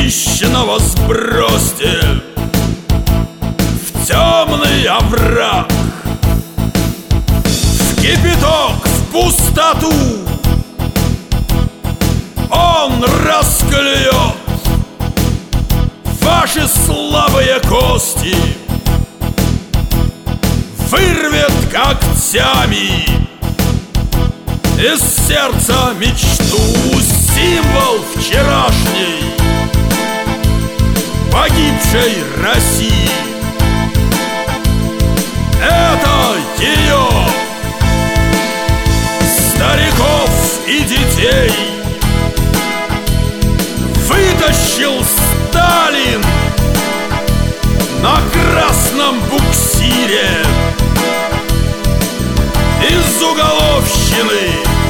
хищного сбросьте в темный овраг, в кипяток, в пустоту. Он расклюет ваши слабые кости, вырвет когтями из сердца мечту. Символ вчерашней погибшей России. Это ее, стариков и детей, вытащил Сталин на красном буксире из уголовщины,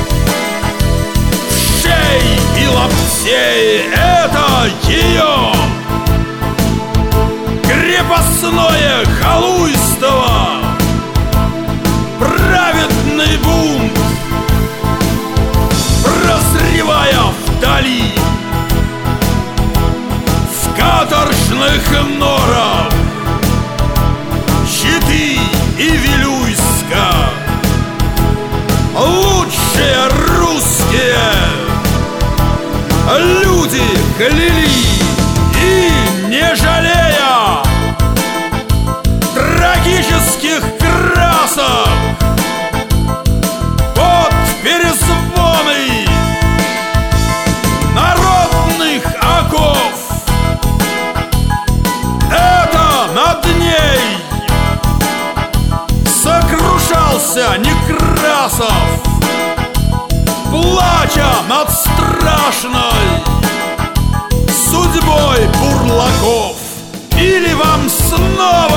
шеи и лаптей. Это ее крепостное халуйство, праведный бунт, прозревая вдали, в каторжных норах Читы и Вилюйска лучшие русские люди клялись, и не жалея трагических красок под перезвоны народных оков, это над ней сокрушался Некрасов, плача над страшной судьбой бурлаков. Или вам снова